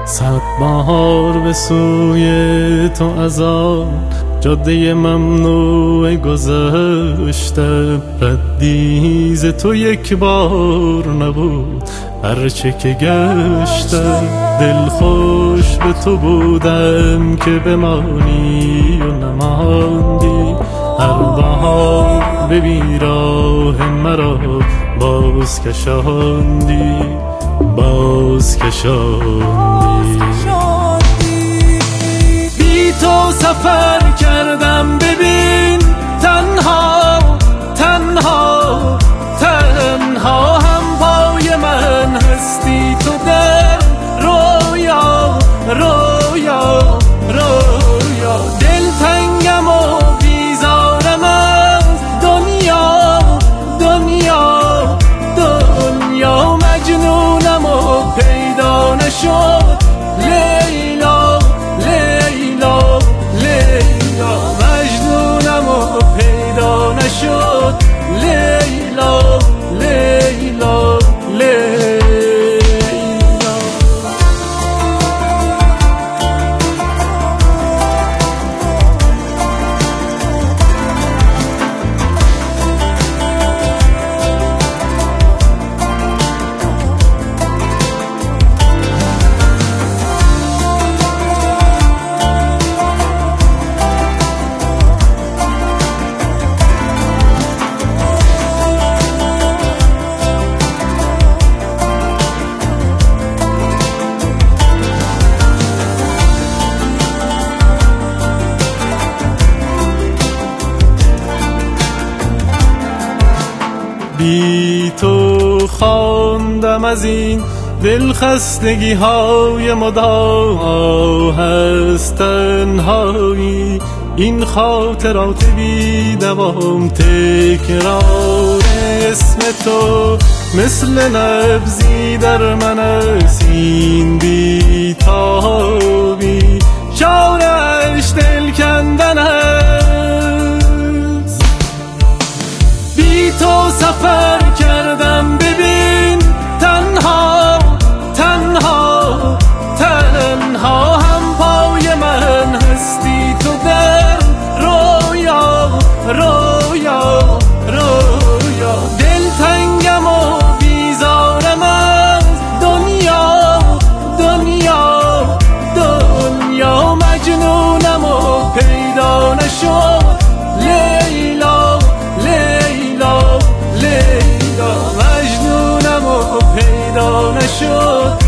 صد بهار به سوی تو از آن جاده ممنوع گذشتم، ردی ز تو یک بار نبود هرچه که گشتم. دل خوش به تو بودم که بمانی و نماندی، هر بهار به بیراه مرا باز کشاندی، باز کشاندی. بی تو سفر کردم ببین، تنها تنها تنها، هم پای من هستی تو در رویا رویا رویا. دلتنگم و بیزارم از دنیا دنیا دنیا، مجنونم و پیدا نشد لیلا لیلا لیلا، مجنونم و پیدا نشد لیلا لیلا لیلا. بی تو خواندم از این دلخستگی های مدام، هست تنهایی این خاطرات بی دوام. تکرار اسم تو مثل نبضی در من است، این بی تابی چارش دل کندن است. بی تو سفر کردم ببین، تنها تنها تنها، هم پای من هستی تو در رویا رویا رویا. دلتنگم و بیزارم از دنیا دنیا دنیا، مجنونم و پیدا نشد لیلا لیلا لیلا، مجنونم و پیدا نشد